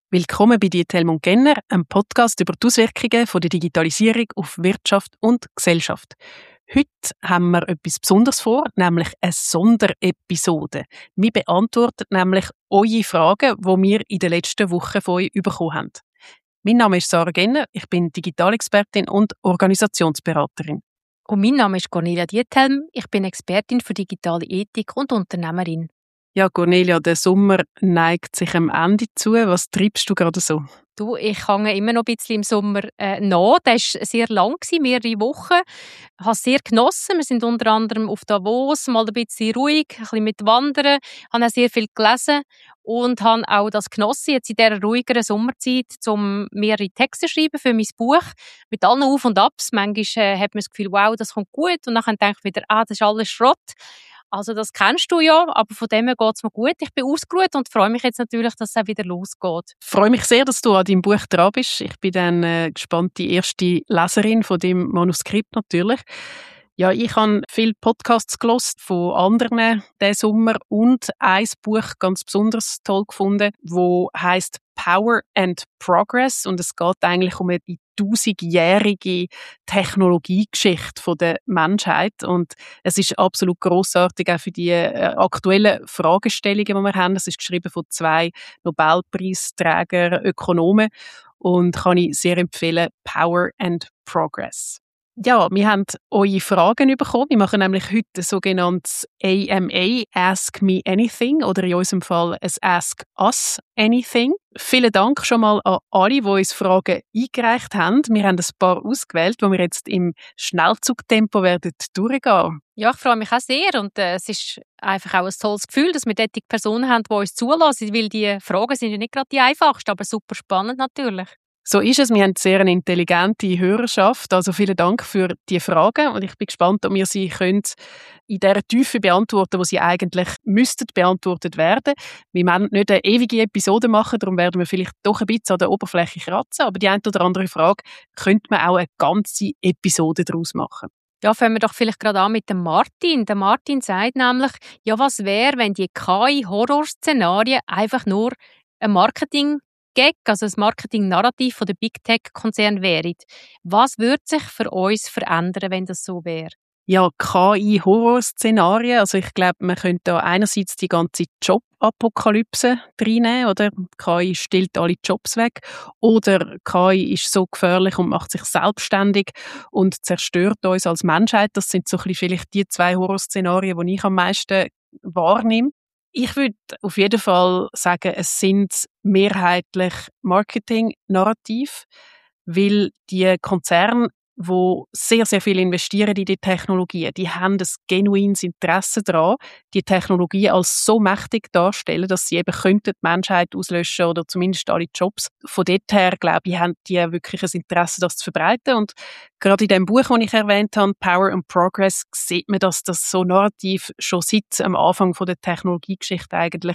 Willkommen bei «Die Helmut Genner», einem Podcast über die Auswirkungen der Digitalisierung auf Wirtschaft und Gesellschaft. Heute haben wir etwas Besonderes vor, nämlich eine Sonderepisode. Wir beantworten nämlich eure Fragen, die wir in den letzten Wochen von euch bekommen haben. Mein Name ist Sarah Genner, ich bin Digitalexpertin und Organisationsberaterin. Und mein Name ist Cornelia Diethelm, ich bin Expertin für digitale Ethik und Unternehmerin. Ja, Cornelia, der Sommer neigt sich am Ende zu. Was treibst du gerade so? Du, ich hänge immer noch ein bisschen im Sommer nach. Der war sehr lang, mehrere Wochen. Ich habe es sehr genossen. Wir sind unter anderem auf Davos, mal ein bisschen ruhig, ein bisschen mit Wandern. Ich habe auch sehr viel gelesen und habe auch das genossen, jetzt in dieser ruhigeren Sommerzeit, um mehrere Texte zu schreiben für mein Buch. Mit allen Auf und Abs. Manchmal hat man das Gefühl, wow, das kommt gut. Und dann denke ich wieder, das ist alles Schrott. Also das kennst du ja, aber von dem her geht es mir gut. Ich bin ausgeruht und freue mich jetzt natürlich, dass es auch wieder losgeht. Ich freue mich sehr, dass du an deinem Buch dran bist. Ich bin dann gespannt, die erste Leserin von dem Manuskript natürlich. Ja, ich habe viele Podcasts gehört von anderen diesen Sommer und ein Buch ganz besonders toll gefunden, wo heißt Power and Progress, und es geht eigentlich um die 1000-jährige Technologiegeschichte der Menschheit, und es ist absolut grossartig auch für die aktuellen Fragestellungen, die wir haben. Es ist geschrieben von 2 Nobelpreisträgern, Ökonomen, und kann ich sehr empfehlen, Power and Progress. Ja, wir haben eure Fragen bekommen. Wir machen nämlich heute ein sogenanntes AMA, Ask Me Anything, oder in unserem Fall ein Ask Us Anything. Vielen Dank schon mal an alle, die uns Fragen eingereicht haben. Wir haben ein paar ausgewählt, die wir jetzt im Schnellzugtempo werden durchgehen. Ja, ich freue mich auch sehr und es ist einfach auch ein tolles Gefühl, dass wir dort Personen haben, die uns zulassen, weil die Fragen sind ja nicht gerade die einfachsten, aber super spannend natürlich. So ist es. Wir haben sehr eine intelligente Hörerschaft. Also vielen Dank für die Fragen. Und ich bin gespannt, ob wir sie können in dieser Tiefe beantworten, wo sie eigentlich müssten beantwortet werden. Wir werden nicht eine ewige Episode machen, darum werden wir vielleicht doch ein bisschen an der Oberfläche kratzen. Aber die eine oder andere Frage könnte man auch eine ganze Episode daraus machen. Ja, fangen wir doch vielleicht gerade an mit dem Martin. Der Martin sagt nämlich, ja, was wäre, wenn die KI-Horrorszenarien einfach nur ein Marketing-Gag, also ein Marketing-Narrativ von der Big-Tech-Konzern wären? Was würde sich für uns verändern, wenn das so wäre? Ja, KI-Horrorszenarien. Also ich glaube, man könnte da einerseits die ganze Jobapokalypse reinnehmen, oder? KI stillt alle Jobs weg. Oder KI ist so gefährlich und macht sich selbstständig und zerstört uns als Menschheit. Das sind so ein bisschen vielleicht die 2 Horrorszenarien, die ich am meisten wahrnehme. Ich würde auf jeden Fall sagen, es sind mehrheitlich Marketing-Narrativ, weil die Konzerne, wo sehr, sehr viel investieren in die Technologien, die haben ein genuines Interesse daran, die Technologie als so mächtig darstellen, dass sie eben könnten die Menschheit auslöschen oder zumindest alle Jobs. Von dort her, glaube ich, haben die wirklich ein Interesse, das zu verbreiten. Und gerade in dem Buch, das ich erwähnt habe, Power and Progress, sieht man, dass das so narrativ schon seit am Anfang von der Technologiegeschichte eigentlich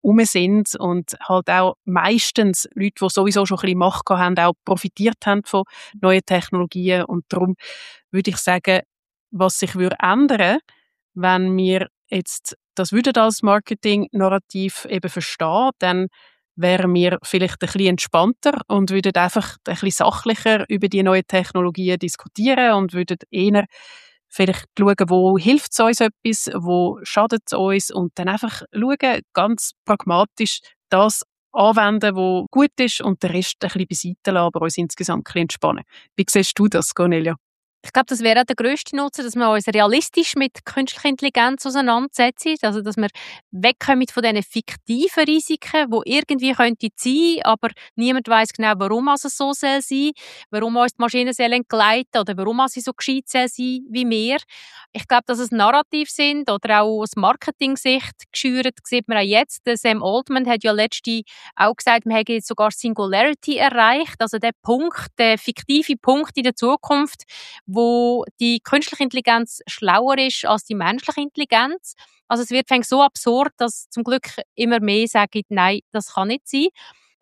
sind und halt auch meistens Leute, die sowieso schon ein bisschen Macht haben, auch profitiert haben von neuen Technologien. Und darum würde ich sagen, was sich ändern würde, wenn wir jetzt das als Marketing-Narrativ eben verstehen, dann wären wir vielleicht ein bisschen entspannter und würden einfach ein bisschen sachlicher über die neuen Technologien diskutieren und würden eher vielleicht schauen, wo hilft es uns etwas, wo schadet es uns, und dann einfach schauen, ganz pragmatisch das anwenden, was gut ist, und den Rest ein bisschen beiseite lassen, aber uns insgesamt ein bisschen entspannen. Wie siehst du das, Cornelia? Ich glaube, das wäre auch der grösste Nutzen, dass wir uns realistisch mit künstlicher Intelligenz auseinandersetzen. Also, dass wir wegkommen von diesen fiktiven Risiken, die irgendwie könnte sein, aber niemand weiss genau, warum es so sein soll, warum uns die Maschinen entgleiten oder warum sie so gescheit sein wie wir. Ich glaube, dass es Narrativ sind oder auch aus Marketing-Sicht geschürt, sieht man auch jetzt. Sam Altman hat ja letztens auch gesagt, wir haben jetzt sogar Singularity erreicht, also der Punkt, der fiktive Punkt in der Zukunft, wo die künstliche Intelligenz schlauer ist als die menschliche Intelligenz. Also es wird so absurd, dass zum Glück immer mehr sagen, nein, das kann nicht sein.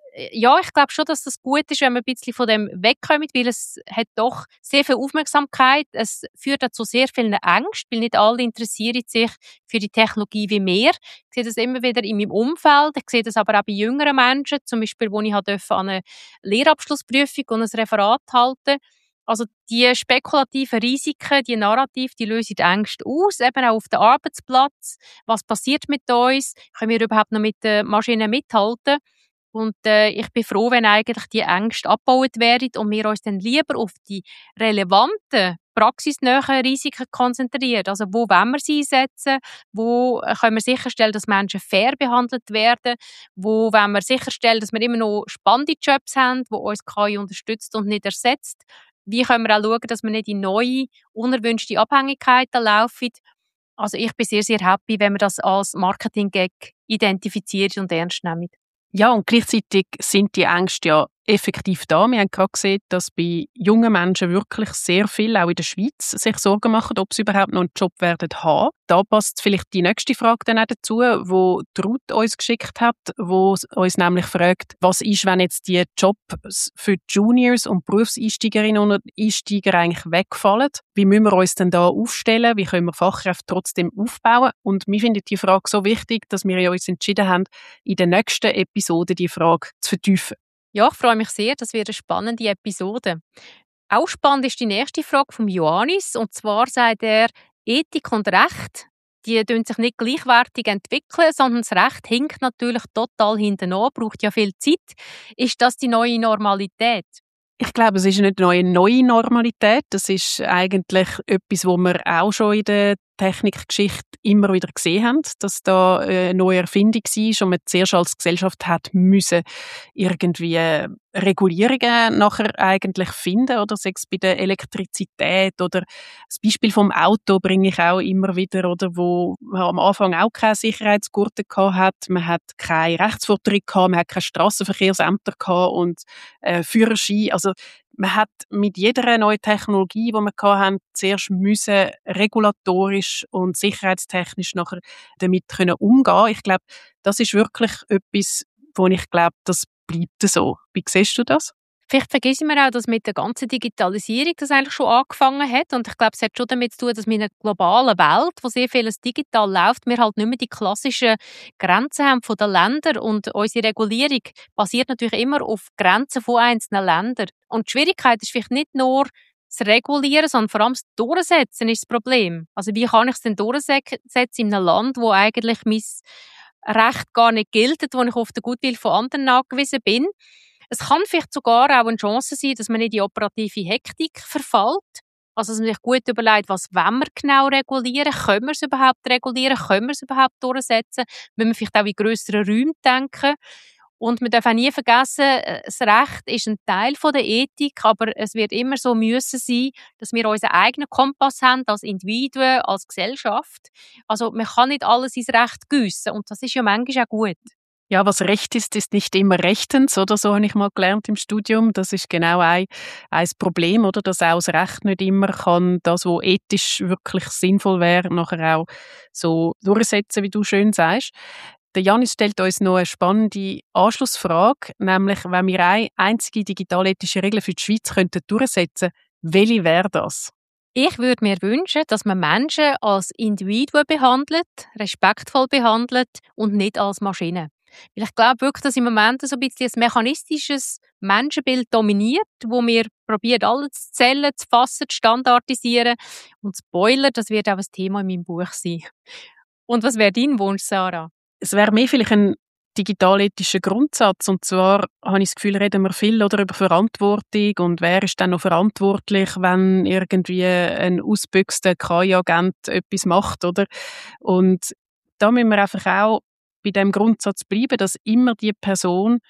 ja, ich glaube schon, dass das gut ist, wenn wir ein bisschen von dem wegkommen, weil es hat doch sehr viel Aufmerksamkeit. Es führt dazu sehr vielen Ängsten, weil nicht alle interessieren sich für die Technologie wie wir. Ich sehe das immer wieder in meinem Umfeld. Ich sehe das aber auch bei jüngeren Menschen, zum Beispiel, wo ich durfte an eine Lehrabschlussprüfung und ein Referat halten. Also die spekulativen Risiken, die Narrative, die lösen die Ängste aus, eben auch auf dem Arbeitsplatz. Was passiert mit uns? Können wir überhaupt noch mit den Maschinen mithalten? Und ich bin froh, wenn eigentlich die Ängste abgebaut werden und wir uns dann lieber auf die relevanten, praxisnahen Risiken konzentrieren. Also wo wollen wir sie einsetzen? Wo können wir sicherstellen, dass Menschen fair behandelt werden? Wo wollen wir sicherstellen, dass wir immer noch spannende Jobs haben, wo uns KI unterstützt und nicht ersetzt? Wie können wir auch schauen, dass wir nicht in neue, unerwünschte Abhängigkeiten laufen? Also ich bin sehr, sehr happy, wenn wir das als Marketing-Gag identifizieren und ernst nehmen. Ja, und gleichzeitig sind die Ängste ja effektiv da. Wir haben gerade gesehen, dass bei jungen Menschen wirklich sehr viel, auch in der Schweiz, sich Sorgen machen, ob sie überhaupt noch einen Job werden haben. Da passt vielleicht die nächste Frage dann auch dazu, wo Ruth uns geschickt hat, wo uns nämlich fragt, was ist, wenn jetzt die Jobs für Juniors und Berufseinsteigerinnen und Einsteiger eigentlich wegfallen? Wie müssen wir uns denn da aufstellen? Wie können wir Fachkräfte trotzdem aufbauen? Und wir finden die Frage so wichtig, dass wir uns entschieden haben, in der nächsten Episode die Frage zu vertiefen. Ja, ich freue mich sehr, das wird eine spannende Episode. Auch spannend ist die nächste Frage von Ioannis, und zwar sagt er, Ethik und Recht, die entwickeln sich nicht gleichwertig entwickeln, sondern das Recht hinkt natürlich total hinten an, braucht ja viel Zeit. Ist das die neue Normalität? Ich glaube, es ist nicht eine neue Normalität. Das ist eigentlich etwas, was wir auch schon in der Technikgeschichte immer wieder gesehen haben, dass da eine neue Erfindung war und man zuerst als Gesellschaft hat müssen irgendwie Regulierungen nachher eigentlich finden, oder sei es bei der Elektrizität oder das Beispiel vom Auto bringe ich auch immer wieder, oder wo man am Anfang auch keine Sicherheitsgurte gehabt hat, man hat keine Rechtsvorträge gehabt, man hat keine Strassenverkehrsämter gehabt und Führerschein, also man hat mit jeder neuen Technologie, die wir hatten, zuerst müssen regulatorisch und sicherheitstechnisch nachher damit können umgehen. Ich glaube, das ist wirklich etwas, wo ich glaube, das bleibt so. Wie siehst du das? Vielleicht vergessen wir auch, dass mit der ganzen Digitalisierung das eigentlich schon angefangen hat. Und ich glaube, es hat schon damit zu tun, dass wir in einer globalen Welt, wo sehr vieles digital läuft, wir halt nicht mehr die klassischen Grenzen haben von den Ländern. Und unsere Regulierung basiert natürlich immer auf Grenzen von einzelnen Ländern. Und die Schwierigkeit ist vielleicht nicht nur das Regulieren, sondern vor allem das Durchsetzen ist das Problem. Also wie kann ich es denn durchsetzen in einem Land, wo eigentlich mein Recht gar nicht gilt, wo ich auf den Gutwill von anderen angewiesen bin? Es kann vielleicht sogar auch eine Chance sein, dass man nicht in die operative Hektik verfällt. Also, dass man sich gut überlegt, was wollen wir genau regulieren? Können wir es überhaupt regulieren? Können wir es überhaupt durchsetzen? Müssen wir vielleicht auch in grösseren Räumen denken? Und man darf auch nie vergessen, das Recht ist ein Teil von der Ethik, aber es wird immer so müssen sein, dass wir unseren eigenen Kompass haben, als Individuen, als Gesellschaft. Also, man kann nicht alles ins Recht giessen und das ist ja manchmal auch gut. Ja, was recht ist nicht immer rechtens, oder? So habe ich mal gelernt im Studium. Das ist genau ein Problem, oder? Dass auch das Recht nicht immer kann das, was ethisch wirklich sinnvoll wäre, nachher auch so durchsetzen, wie du schön sagst. Der Janis stellt uns noch eine spannende Anschlussfrage, nämlich, wenn wir eine einzige digitalethische Regel für die Schweiz könnten durchsetzen, welche wäre das? Ich würde mir wünschen, dass man Menschen als Individuen behandelt, respektvoll behandelt und nicht als Maschinen. Weil ich glaube wirklich, dass im Moment so ein bisschen ein mechanistisches Menschenbild dominiert, wo wir probieren, alles zu zählen, zu fassen, zu standardisieren. Und Spoiler, das wird auch ein Thema in meinem Buch sein. Und was wäre dein Wunsch, Sarah? Es wäre mehr vielleicht ein digitalethischer Grundsatz. Und zwar habe ich das Gefühl, reden wir viel oder über Verantwortung und wer ist dann noch verantwortlich, wenn irgendwie ein ausgebüxter KI-Agent etwas macht, oder? Und da müssen wir einfach auch bei dem Grundsatz bleiben, dass immer die Person,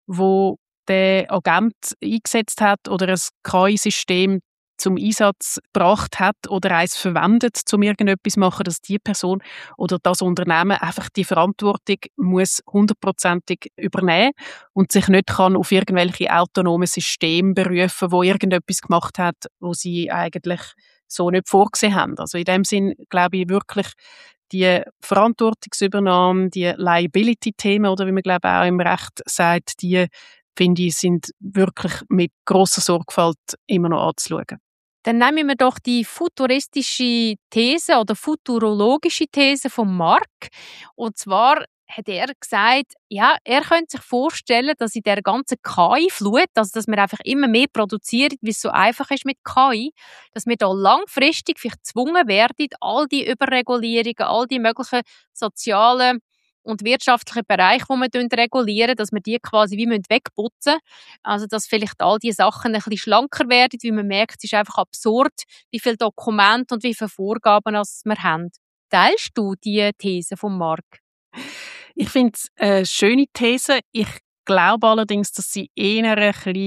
wo der Agent eingesetzt hat oder ein KI-System zum Einsatz gebracht hat oder eins verwendet, um irgendetwas zu machen, dass die Person oder das Unternehmen einfach die Verantwortung muss 100%ig übernehmen und sich nicht kann auf irgendwelche autonomen Systeme berufen, wo irgendetwas gemacht hat, wo sie eigentlich so nicht vorgesehen haben. Also in dem Sinn glaube ich wirklich, Die Verantwortungsübernahme, die Liability-Themen, oder wie man glaube auch im Recht sagt, die, finde ich, sind wirklich mit grosser Sorgfalt immer noch anzuschauen. Dann nehmen wir doch die futuristische These oder futurologische These von Mark. Und zwar hat er gesagt, ja, er könnte sich vorstellen, dass in der ganzen KI-Flut, also dass wir einfach immer mehr produzieren, wie es so einfach ist mit KI, dass wir da langfristig vielleicht gezwungen werden, all die Überregulierungen, all die möglichen sozialen und wirtschaftlichen Bereiche, die wir regulieren, dass wir die quasi wie wegputzen müssen. Also, dass vielleicht all diese Sachen ein bisschen schlanker werden, weil man merkt, es ist einfach absurd, wie viele Dokumente und wie viele Vorgaben wir haben. Teilst du diese These von Mark? Ich finde es eine schöne These. Ich glaube allerdings, dass sie eher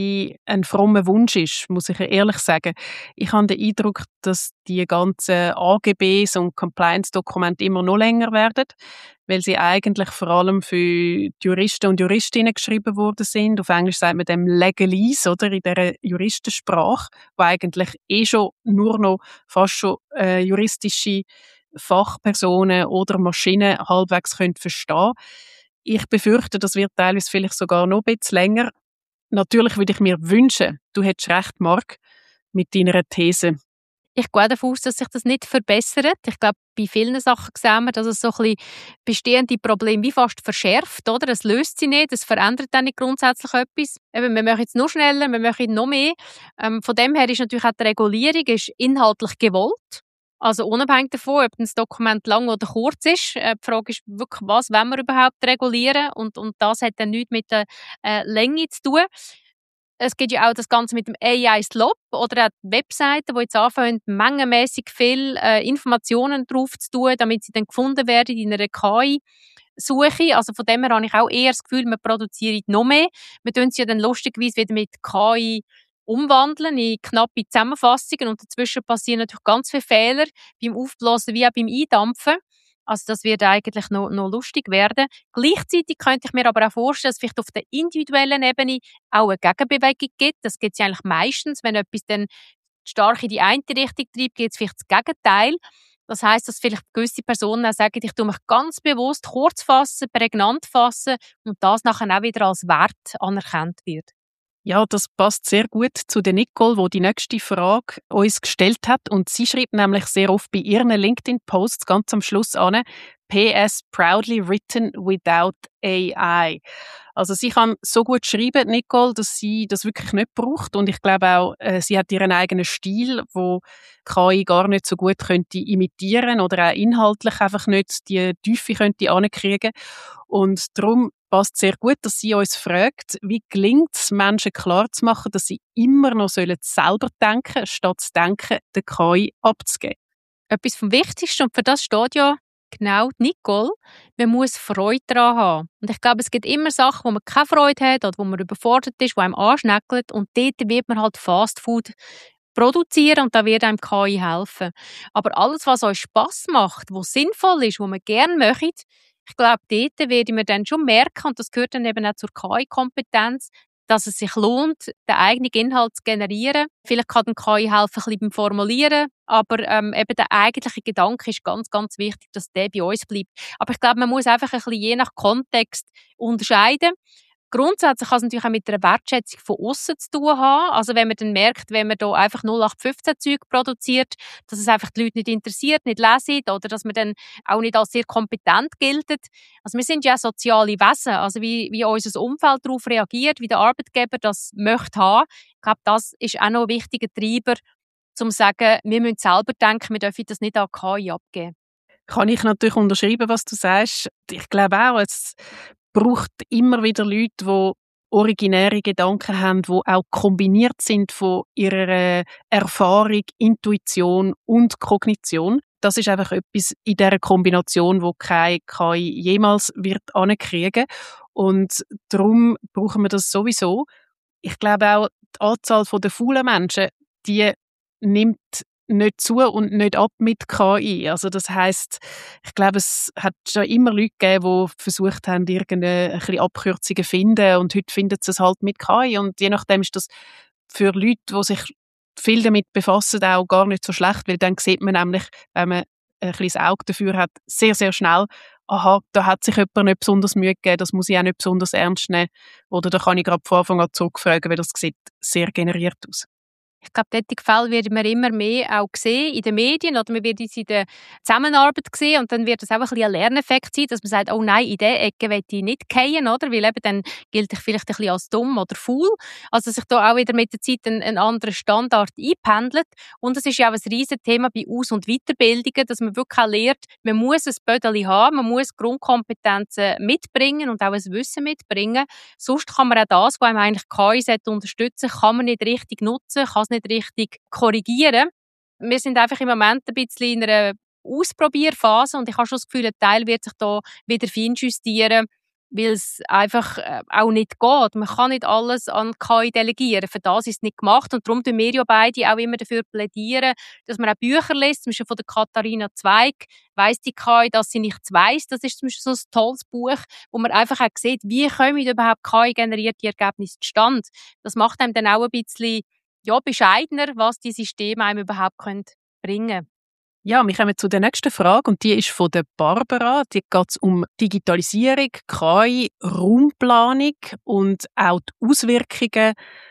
ein frommer Wunsch ist, muss ich ehrlich sagen. Ich habe den Eindruck, dass die ganzen AGBs und Compliance-Dokumente immer noch länger werden, weil sie eigentlich vor allem für die Juristen und Juristinnen geschrieben worden sind. Auf Englisch sagt man dem Legalese, oder, in dieser Juristensprache, wo eigentlich schon nur noch fast schon juristische Fachpersonen oder Maschinen halbwegs verstehen können. Ich befürchte, das wird teilweise vielleicht sogar noch ein bisschen länger. Natürlich würde ich mir wünschen, du hättest recht, Marc, mit deiner These. Ich gehe davon aus, dass sich das nicht verbessert. Ich glaube, bei vielen Sachen sehen wir, dass es so ein bisschen bestehende Probleme wie fast verschärft, oder? Es löst sie nicht, es verändert dann nicht grundsätzlich etwas. Eben, wir machen jetzt noch schneller, wir machen noch mehr. Von dem her ist natürlich auch die Regulierung ist inhaltlich gewollt. Also unabhängig davon, ob das Dokument lang oder kurz ist. Die Frage ist wirklich, was wollen wir überhaupt regulieren? Und das hat dann nichts mit der Länge zu tun. Es gibt ja auch das Ganze mit dem AI-Slop oder auch die Webseiten, die jetzt anfangen, mengenmässig viel Informationen drauf zu tun, damit sie dann gefunden werden in einer KI-Suche. Also von dem her habe ich auch eher das Gefühl, wir produzieren noch mehr. Wir tun sie ja dann lustigerweise wieder mit KI umwandeln in knappe Zusammenfassungen und dazwischen passieren natürlich ganz viele Fehler beim Aufblasen wie auch beim Eindampfen. Also das wird eigentlich noch lustig werden. Gleichzeitig könnte ich mir aber auch vorstellen, dass es vielleicht auf der individuellen Ebene auch eine Gegenbewegung gibt. Das gibt es ja eigentlich meistens, wenn etwas dann stark in die eine Richtung treibt, gibt es vielleicht das Gegenteil. Das heisst, dass vielleicht gewisse Personen auch sagen, ich tue mich ganz bewusst kurz fassen, prägnant fassen und das nachher auch wieder als Wert anerkannt wird. Ja, das passt sehr gut zu der Nicole, die die nächste Frage uns gestellt hat. Und sie schreibt nämlich sehr oft bei ihren LinkedIn-Posts ganz am Schluss an, PS proudly written without AI. Also sie kann so gut schreiben, Nicole, dass sie das wirklich nicht braucht. Und ich glaube auch, sie hat ihren eigenen Stil, wo KI gar nicht so gut könnte imitieren oder auch inhaltlich einfach nicht die Tiefe könnte ankriegen. Und darum passt sehr gut, dass sie uns fragt, wie gelingt es, Menschen klarzumachen, dass sie immer noch selber denken sollen, statt zu denken, der KI abzugeben. Etwas vom Wichtigsten, und für das steht ja genau Nicole, man muss Freude daran haben. Und ich glaube, es gibt immer Sachen, wo man keine Freude hat oder wo man überfordert ist, wo einem anschneckelt und dort wird man halt Fast Food produzieren und da wird einem KI helfen. Aber alles, was euch Spass macht, was sinnvoll ist, was man gerne möchte, ich glaube, dort werde ich mir dann schon merken, und das gehört dann eben auch zur KI-Kompetenz, dass es sich lohnt, den eigenen Inhalt zu generieren. Vielleicht kann die KI helfen, ein bisschen beim Formulieren, aber eben der eigentliche Gedanke ist ganz, ganz wichtig, dass der bei uns bleibt. Aber ich glaube, man muss einfach ein bisschen je nach Kontext unterscheiden. Grundsätzlich kann es natürlich auch mit einer Wertschätzung von außen zu tun haben. Also wenn man dann merkt, wenn man da einfach 0815 Zeug produziert, dass es einfach die Leute nicht interessiert, nicht lesen oder dass man dann auch nicht als sehr kompetent gilt. Also wir sind ja soziale Wesen, also wie unser Umfeld darauf reagiert, wie der Arbeitgeber das möchte haben. Ich glaube, das ist auch noch ein wichtiger Treiber, um zu sagen, wir müssen selber denken, wir dürfen das nicht an KI abgeben. Kann ich natürlich unterschreiben, was du sagst. Ich glaube auch, es braucht immer wieder Leute, die originäre Gedanken haben, die auch kombiniert sind von ihrer Erfahrung, Intuition und Kognition. Das ist einfach etwas in dieser Kombination, wo keine KI jemals wird ankriegen. Und darum brauchen wir das sowieso. Ich glaube auch, die Anzahl der faulen Menschen, die nimmt nicht zu und nicht ab mit KI. Also das heisst, ich glaube, es hat schon immer Leute gegeben, die versucht haben, irgendeine ein bisschen Abkürzungen zu finden, und heute finden sie es halt mit KI, und je nachdem ist das für Leute, die sich viel damit befassen, auch gar nicht so schlecht, weil dann sieht man nämlich, wenn man ein bisschen das Auge dafür hat, sehr, sehr schnell, aha, da hat sich jemand nicht besonders Mühe gegeben, das muss ich auch nicht besonders ernst nehmen. Oder da kann ich gerade von Anfang an zurückfragen, weil das sieht sehr generiert aus. Ich glaube, solche Fälle werden wir immer mehr auch sehen in den Medien oder man wird es in der Zusammenarbeit sehen und dann wird es auch ein bisschen ein Lerneffekt sein, dass man sagt, oh nein, in diese Ecke will ich nicht fallen, oder? Weil eben dann gilt ich vielleicht ein bisschen als dumm oder faul. Also sich da auch wieder mit der Zeit ein anderer Standard einpendelt. Und es ist ja auch ein riesen Thema bei Aus- und Weiterbildungen, dass man wirklich auch lernt, man muss ein Bödeli haben, man muss Grundkompetenzen mitbringen und auch ein Wissen mitbringen. Sonst kann man auch das, was einem eigentlich KI unterstützen sollte, kann man nicht richtig nutzen, kann es nicht richtig korrigieren. Wir sind einfach im Moment ein bisschen in einer Ausprobierphase und ich habe schon das Gefühl, ein Teil wird sich da wieder feinjustieren, weil es einfach auch nicht geht. Man kann nicht alles an KI delegieren. Für das ist es nicht gemacht und darum tun wir ja beide auch immer dafür plädieren, dass man auch Bücher liest. Zum Beispiel von der Katharina Zweig «Weiss die KI, dass sie nichts weiss». Das ist zum Beispiel so ein tolles Buch, wo man einfach auch sieht, wie kommen überhaupt KI-generierte Ergebnisse zustande. Das macht einem dann auch ein bisschen bescheidener, was die Systeme einem überhaupt bringen können. Ja, wir kommen zu der nächsten Frage und die ist von der Barbara. Die geht um Digitalisierung, KI, Raumplanung und auch die Auswirkungen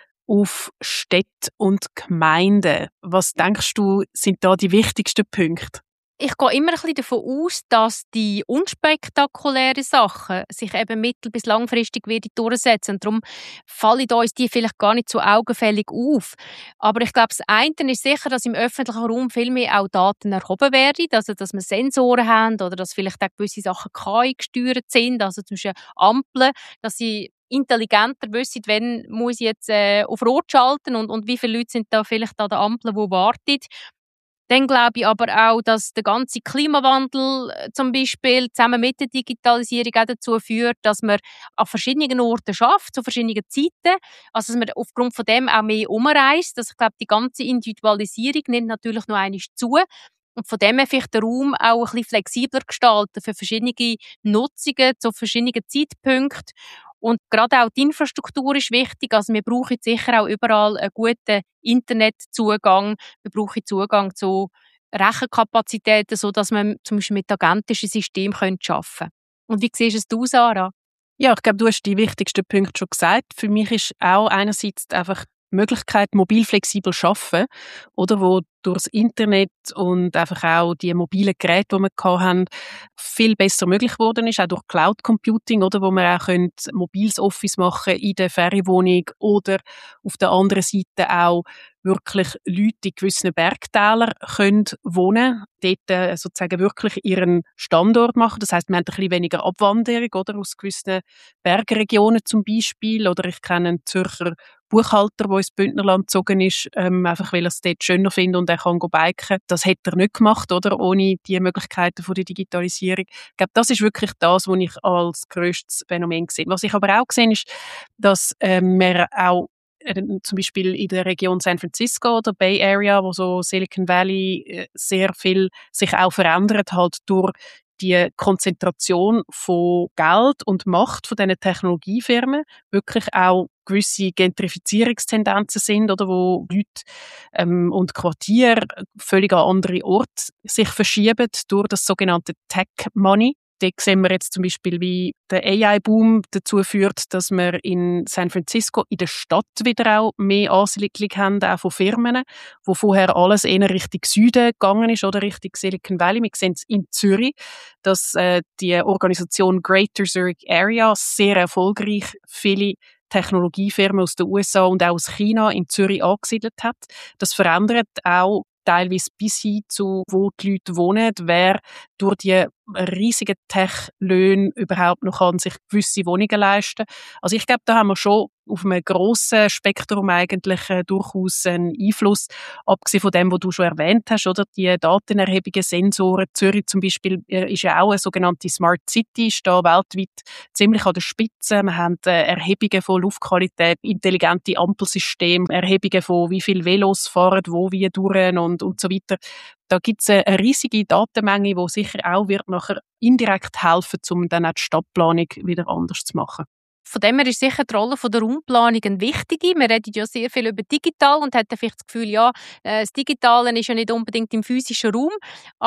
auf Städte und Gemeinden. Was denkst du, sind da die wichtigsten Punkte? Ich gehe immer ein bisschen davon aus, dass die unspektakulären Sachen sich eben mittel- bis langfristig wieder durchsetzen. Und darum fallen uns die vielleicht gar nicht so augenfällig auf. Aber ich glaube, das eine ist sicher, dass im öffentlichen Raum viel mehr auch Daten erhoben werden. Also, dass wir Sensoren haben oder dass vielleicht auch gewisse Sachen KI gesteuert sind. Also zum Beispiel Ampeln, dass sie intelligenter wissen, wenn muss ich jetzt auf Rot schalten und wie viele Leute sind da vielleicht an der Ampel, die warten. Dann glaube ich aber auch, dass der ganze Klimawandel zum Beispiel zusammen mit der Digitalisierung auch dazu führt, dass man an verschiedenen Orten schafft, zu verschiedenen Zeiten. Also dass man aufgrund von dem auch mehr umreist. Also ich glaube, die ganze Individualisierung nimmt natürlich noch einmal zu. Und von dem her vielleicht den Raum auch ein bisschen flexibler gestalten für verschiedene Nutzungen zu verschiedenen Zeitpunkten. Und gerade auch die Infrastruktur ist wichtig. Also wir brauchen sicher auch überall einen guten Internetzugang. Wir brauchen Zugang zu Rechenkapazitäten, sodass man zum Beispiel mit agentischen Systemen arbeiten können. Und wie siehst du es, Sarah? Ja, ich glaube, du hast die wichtigsten Punkte schon gesagt. Für mich ist auch einerseits einfach die Möglichkeit, mobil flexibel zu arbeiten, oder, wo durchs Internet und einfach auch die mobilen Geräte, die wir hatten, viel besser möglich geworden ist, auch durch Cloud Computing, oder, wo wir auch mobiles Office machen in der Ferienwohnung oder auf der anderen Seite auch wirklich Leute in gewissen Bergtälern können wohnen, dort sozusagen wirklich ihren Standort machen. Das heisst, wir haben ein bisschen weniger Abwanderung, oder, aus gewissen Bergregionen zum Beispiel. Oder ich kenne einen Zürcher Buchhalter, der ins Bündnerland gezogen ist, einfach weil er es dort schöner findet und er kann biken. Das hätte er nicht gemacht, oder, ohne die Möglichkeiten von der Digitalisierung. Ich glaube, das ist wirklich das, was ich als grösstes Phänomen sehe. Was ich aber auch sehe, ist, dass wir auch zum Beispiel in der Region San Francisco oder Bay Area, wo so Silicon Valley sehr viel sich auch verändert, halt durch die Konzentration von Geld und Macht von diesen Technologiefirmen wirklich auch gewisse Gentrifizierungstendenzen sind, oder wo Leute und Quartiere völlig an andere Orte sich verschieben durch das sogenannte Tech Money. Dort sehen wir jetzt zum Beispiel, wie der AI-Boom dazu führt, dass wir in San Francisco in der Stadt wieder auch mehr Ansiedlung haben, auch von Firmen, wo vorher alles eher Richtung Süden gegangen ist oder Richtung Silicon Valley. Wir sehen es in Zürich, dass die Organisation Greater Zurich Area sehr erfolgreich viele Technologiefirmen aus den USA und auch aus China in Zürich angesiedelt hat. Das verändert auch teilweise bis hin zu, wo die Leute wohnen, wer durch die riesigen Tech-Löhne überhaupt noch kann sich gewisse Wohnungen leisten. Also ich glaube, da haben wir schon auf einem grossen Spektrum eigentlich durchaus einen Einfluss, abgesehen von dem, was du schon erwähnt hast, oder die Datenerhebungen, Sensoren. Zürich zum Beispiel ist ja auch eine sogenannte Smart City, ist da weltweit ziemlich an der Spitze. Wir haben Erhebungen von Luftqualität, intelligente Ampelsysteme, Erhebungen von wie viele Velos fahren, wo wie durch und so weiter. Da gibt es eine riesige Datenmenge, die sicher auch wird nachher indirekt helfen, um dann auch die Stadtplanung wieder anders zu machen. Von dem her ist sicher die Rolle der Raumplanung eine wichtige. Wir reden ja sehr viel über digital und hat vielleicht das Gefühl, ja, das Digitale ist ja nicht unbedingt im physischen Raum. Aber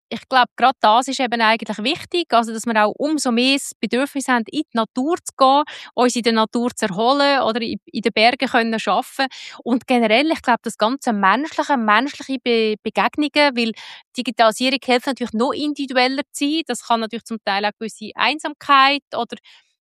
ich glaube, gerade das ist eben eigentlich wichtig, also dass wir auch umso mehr das Bedürfnis haben, in die Natur zu gehen, uns in der Natur zu erholen oder in den Bergen können arbeiten. Und generell, ich glaube, das ganze menschliche Begegnungen, weil Digitalisierung hilft natürlich noch individueller zu sein. Das kann natürlich zum Teil auch gewisse Einsamkeit oder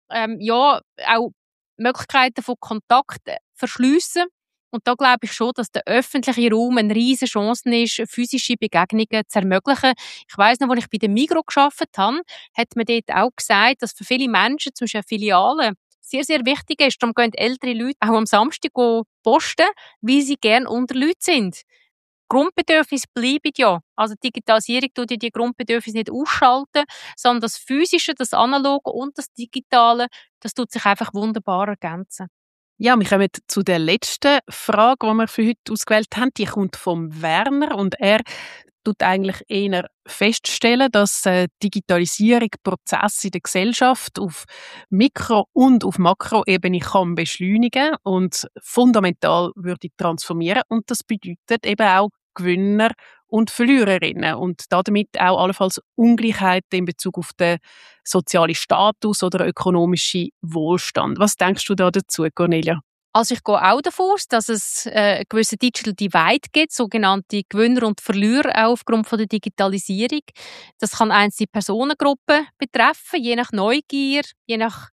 ja, auch Möglichkeiten von Kontakt verschliessen. Und da glaube ich schon, dass der öffentliche Raum eine riesige Chance ist, physische Begegnungen zu ermöglichen. Ich weiss noch, als ich bei der Migros gearbeitet habe, hat man dort auch gesagt, dass für viele Menschen, zum Beispiel Filialen, sehr, sehr wichtig ist. Darum gehen ältere Leute auch am Samstag posten, weil sie gerne unter Leuten sind. Grundbedürfnisse bleiben ja. Also die Digitalisierung tut ja die Grundbedürfnisse nicht ausschalten, sondern das Physische, das Analoge und das Digitale, das tut sich einfach wunderbar ergänzen. Ja, wir kommen zu der letzten Frage, die wir für heute ausgewählt haben. Die kommt vom Werner und er tut eigentlich eher feststellen, dass Digitalisierung Prozesse in der Gesellschaft auf Mikro- und auf Makroebene kann beschleunigen und fundamental würde transformieren. Und das bedeutet eben auch Gewinner und Verliererinnen und damit auch allenfalls Ungleichheiten in Bezug auf den sozialen Status oder ökonomischen Wohlstand. Was denkst du da dazu, Cornelia? Also ich gehe auch davon aus, dass es einen gewissen Digital Divide gibt, sogenannte Gewinner und Verlierer auch aufgrund von der Digitalisierung. Das kann einzelne Personengruppen betreffen, je nach Neugier, je nach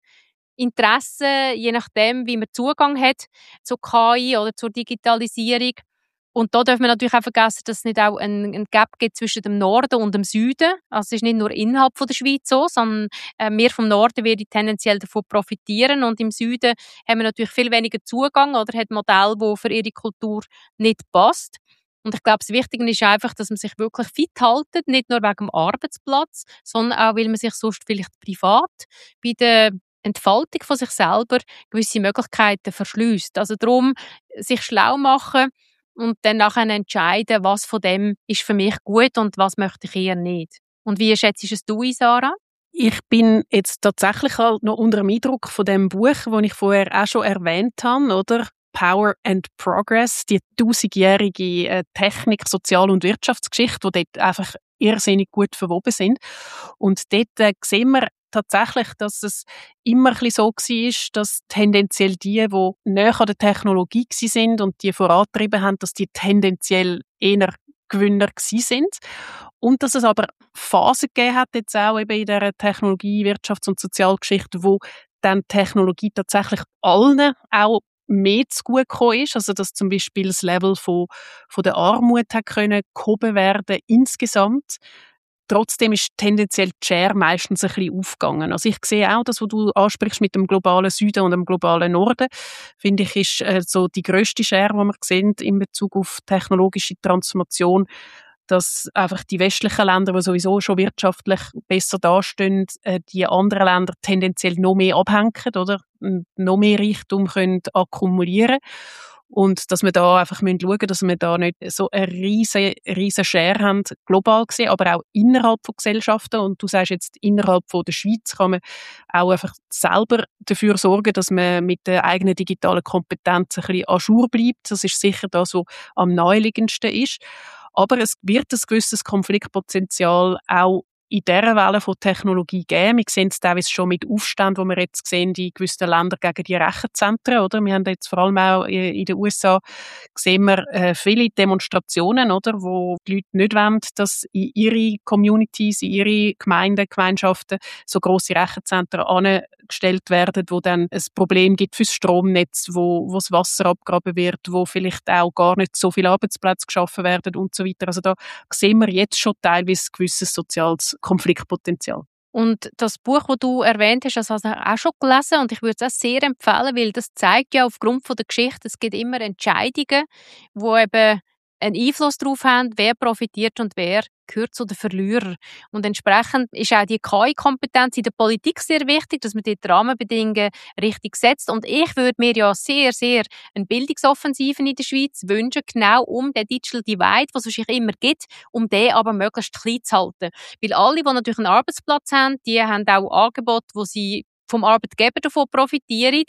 Interesse, je nachdem, wie man Zugang hat zur KI oder zur Digitalisierung. Und da darf man natürlich auch vergessen, dass es nicht auch ein Gap gibt zwischen dem Norden und dem Süden. Also es ist nicht nur innerhalb von der Schweiz so, sondern wir vom Norden werden tendenziell davon profitieren und im Süden haben wir natürlich viel weniger Zugang oder hat Modelle, die für ihre Kultur nicht passt. Und ich glaube, das Wichtige ist einfach, dass man sich wirklich fit hält, nicht nur wegen dem Arbeitsplatz, sondern auch, weil man sich sonst vielleicht privat bei der Entfaltung von sich selber gewisse Möglichkeiten verschließt. Also darum, sich schlau machen und dann nachher entscheiden, was von dem ist für mich gut und was möchte ich eher nicht. Und wie schätzt du es, Sarah? Ich bin jetzt tatsächlich halt noch unter dem Eindruck von dem Buch, das ich vorher auch schon erwähnt habe, oder? Power and Progress, die 1000-jährige Technik-, Sozial- und Wirtschaftsgeschichte, die dort einfach irrsinnig gut verwoben sind. Und dort sehen wir tatsächlich, dass es immer ein bisschen so war, dass tendenziell die näher an der Technologie sind und die vorangetrieben haben, dass die tendenziell eher Gewinner sind. Und dass es aber Phasen gegeben hat, jetzt auch eben in dieser Technologie-, Wirtschafts- und Sozialgeschichte, wo dann Technologie tatsächlich allen auch mehr zugutegekommen ist, also dass zum Beispiel das Level von der Armut hat können gehoben werden insgesamt. Trotzdem ist tendenziell die Share meistens ein bisschen aufgegangen. Also ich sehe auch das, was du ansprichst mit dem globalen Süden und dem globalen Norden, finde ich, ist so die grösste Share, die wir sehen in Bezug auf technologische Transformation, dass einfach die westlichen Länder, die sowieso schon wirtschaftlich besser dastehen, die anderen Länder tendenziell noch mehr abhängen oder noch mehr Reichtum können akkumulieren. Und dass wir da einfach schauen müssen, dass wir da nicht so eine riesen Share haben, global gesehen, aber auch innerhalb von Gesellschaften. Und du sagst jetzt, innerhalb von der Schweiz kann man auch einfach selber dafür sorgen, dass man mit der eigenen digitalen Kompetenz ein bisschen à jour bleibt. Das ist sicher das, was am naheliegendsten ist. Aber es wird ein gewisses Konfliktpotenzial auch in dieser Welle von Technologie geben. Wir sehen es teilweise schon mit Aufständen, die wir jetzt sehen in gewissen Ländern gegen die Rechenzentren. Oder? Wir haben jetzt vor allem auch in den USA sehen wir viele Demonstrationen, oder? Wo die Leute nicht wollen, dass in ihre Communities, in ihre Gemeinden, Gemeinschaften so grosse Rechenzentren angestellt werden, wo dann ein Problem gibt fürs Stromnetz, wo das Wasser abgegraben wird, wo vielleicht auch gar nicht so viele Arbeitsplätze geschaffen werden und so weiter. Also da sehen wir jetzt schon teilweise ein gewisses soziales Konfliktpotenzial. Und das Buch, das du erwähnt hast, das habe ich auch schon gelesen und ich würde es auch sehr empfehlen, weil das zeigt ja aufgrund von der Geschichte, es gibt immer Entscheidungen, die eben einen Einfluss darauf haben, wer profitiert und wer gehört zu den Verlierern. Und entsprechend ist auch die KI-Kompetenz in der Politik sehr wichtig, dass man dort die Rahmenbedingungen richtig setzt. Und ich würde mir ja sehr, sehr eine Bildungsoffensive in der Schweiz wünschen, genau um den Digital Divide, was es sich immer gibt, um den aber möglichst klein zu halten. Weil alle, die natürlich einen Arbeitsplatz haben, die haben auch Angebote, wo sie vom Arbeitgeber davon profitieren.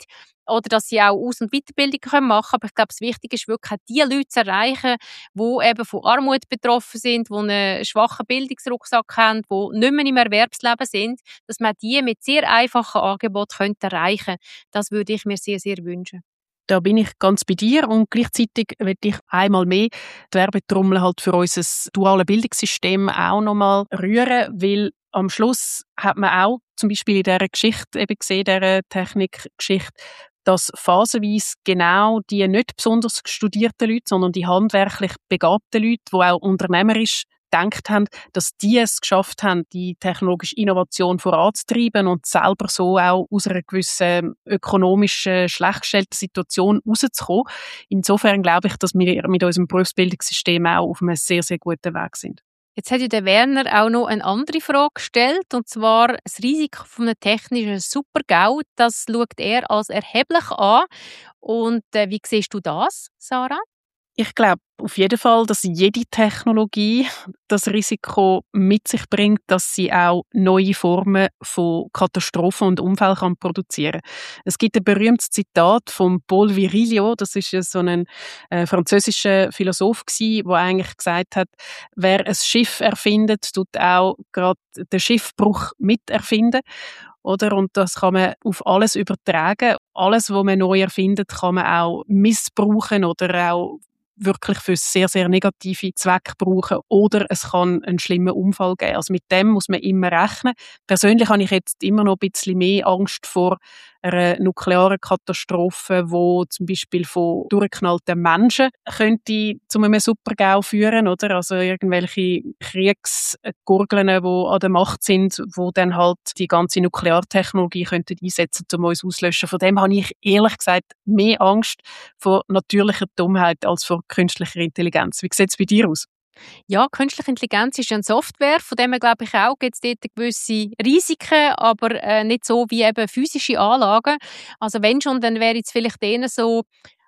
oder dass sie auch Aus- und Weiterbildungen machen können. Aber ich glaube, das Wichtige ist wirklich, auch die Leute zu erreichen, die eben von Armut betroffen sind, die einen schwachen Bildungsrucksack haben, die nicht mehr im Erwerbsleben sind, dass man die mit sehr einfachen Angeboten erreichen könnte. Das würde ich mir sehr, sehr wünschen. Da bin ich ganz bei dir und gleichzeitig möchte ich einmal mehr die Werbetrommel halt für unser duales Bildungssystem auch nochmal rühren, weil am Schluss hat man auch zum Beispiel in dieser Geschichte eben gesehen, dieser Technikgeschichte, dass phasenweise genau die nicht besonders studierten Leute, sondern die handwerklich begabten Leute, die auch unternehmerisch gedacht haben, dass die es geschafft haben, die technologische Innovation voranzutreiben und selber so auch aus einer gewissen ökonomischen, schlecht gestellten Situation rauszukommen. Insofern glaube ich, dass wir mit unserem Berufsbildungssystem auch auf einem sehr, sehr guten Weg sind. Jetzt hat ja der Werner auch noch eine andere Frage gestellt, und zwar das Risiko von einem technischen Super-GAU. Das schaut er als erheblich an. Und wie siehst du das, Sarah? Ich glaube auf jeden Fall, dass jede Technologie das Risiko mit sich bringt, dass sie auch neue Formen von Katastrophen und Unfällen kann produzieren. Es gibt ein berühmtes Zitat von Paul Virilio, das ist ja so ein französischer Philosoph gsi, der eigentlich gesagt hat, wer ein Schiff erfindet, tut auch gerade den Schiffbruch miterfinden. Oder? Und das kann man auf alles übertragen. Alles, was man neu erfindet, kann man auch missbrauchen oder auch wirklich für sehr, sehr negative Zwecke brauchen. Oder es kann einen schlimmen Unfall geben. Also mit dem muss man immer rechnen. Persönlich habe ich jetzt immer noch ein bisschen mehr Angst vor einer nuklearen Katastrophe, wo zum Beispiel von durchgeknallten Menschen könnte zu einem Super-GAU führen, oder? Also irgendwelche Kriegsgurgeln, die an der Macht sind, wo dann halt die ganze Nukleartechnologie könnten einsetzen, um uns auszulöschen. Von dem habe ich ehrlich gesagt mehr Angst vor natürlicher Dummheit als vor künstlicher Intelligenz. Wie sieht es bei dir aus? Ja, künstliche Intelligenz ist ja eine Software, von dem her glaube ich auch, gibt es dort gewisse Risiken, aber nicht so wie eben physische Anlagen. Also wenn schon, dann wäre jetzt vielleicht eher so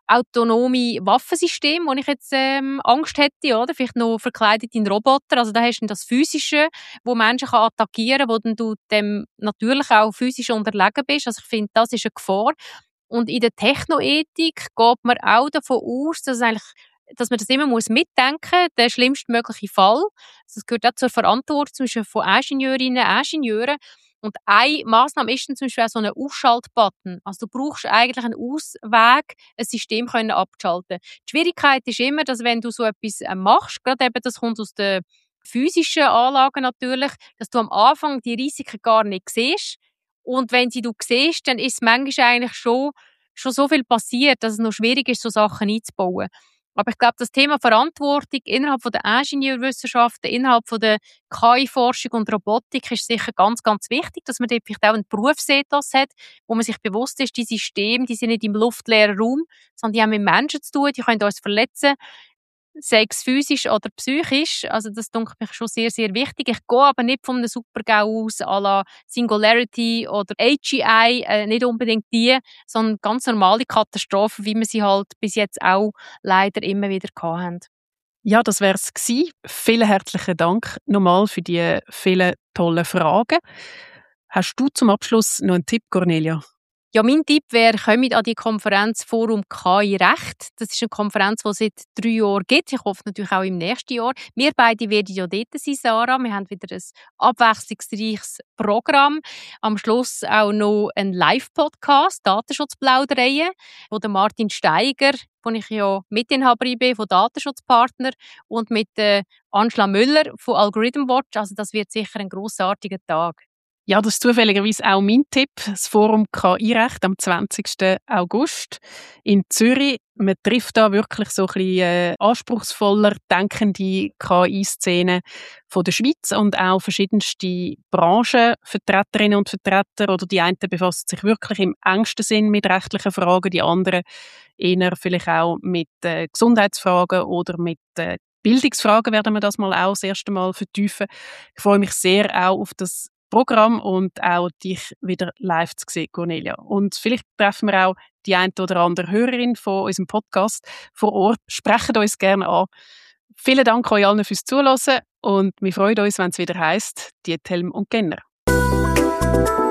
autonome Waffensysteme, wo ich jetzt Angst hätte, oder? Vielleicht noch verkleidet in Roboter. Also da hast du das Physische, wo Menschen kann attackieren, wo dann du dem natürlich auch physisch unterlegen bist. Also ich finde, das ist eine Gefahr. Und in der Technoethik geht man auch davon aus, dass man das immer mitdenken muss, der schlimmstmögliche Fall. Das gehört auch zur Verantwortung zum Beispiel von Ingenieurinnen und Ingenieuren. Und eine Massnahme ist dann zum Beispiel auch so ein Ausschaltbutton. Also du brauchst eigentlich einen Ausweg, ein System abzuschalten. Die Schwierigkeit ist immer, dass wenn du so etwas machst, gerade eben, das kommt aus den physischen Anlagen natürlich, dass du am Anfang die Risiken gar nicht siehst. Und wenn du siehst, dann ist manchmal eigentlich schon so viel passiert, dass es noch schwierig ist, so Sachen einzubauen. Aber ich glaube, das Thema Verantwortung innerhalb der Ingenieurwissenschaften, innerhalb der KI-Forschung und Robotik ist sicher ganz, ganz wichtig, dass man dort vielleicht auch einen Berufsethos hat, wo man sich bewusst ist, die Systeme, die sind nicht im luftleeren Raum, sondern die haben mit Menschen zu tun, die können uns verletzen, sei es physisch oder psychisch. Also das denke ich schon sehr, sehr wichtig. Ich gehe aber nicht von einem Super-GAU aus, à la Singularity oder AGI, nicht unbedingt die, sondern ganz normale Katastrophen, wie wir sie halt bis jetzt auch leider immer wieder hatten. Ja, das wäre es gewesen. Vielen herzlichen Dank nochmal für die vielen tollen Fragen. Hast du zum Abschluss noch einen Tipp, Cornelia? Ja, mein Tipp wäre, kommt an die Konferenz Forum KI Recht. Das ist eine Konferenz, die es seit 3 Jahren gibt. Ich hoffe natürlich auch im nächsten Jahr. Wir beide werden ja dort sein, Sarah. Wir haben wieder ein abwechslungsreiches Programm. Am Schluss auch noch ein Live-Podcast, Datenschutzplaudereien, wo der Martin Steiger, wo ich ja Mitinhaberin bin, von Datenschutzpartner, und mit Angela Müller von Algorithm Watch. Also das wird sicher ein grossartiger Tag. Ja, das ist zufälligerweise auch mein Tipp. Das Forum KI-Recht am 20. August in Zürich. Man trifft da wirklich so ein bisschen anspruchsvoller denkende KI-Szene von der Schweiz und auch verschiedenste Branchenvertreterinnen und Vertreter. Oder die einen befassen sich wirklich im engsten Sinn mit rechtlichen Fragen, die anderen eher vielleicht auch mit Gesundheitsfragen oder mit Bildungsfragen werden wir das mal auch das erste Mal vertiefen. Ich freue mich sehr auch auf das Programm und auch dich wieder live zu sehen, Cornelia. Und vielleicht treffen wir auch die eine oder andere Hörerin von unserem Podcast vor Ort. Sprecht uns gerne an. Vielen Dank euch allen fürs Zuhören und wir freuen uns, wenn es wieder heisst, Diethelm und Genner.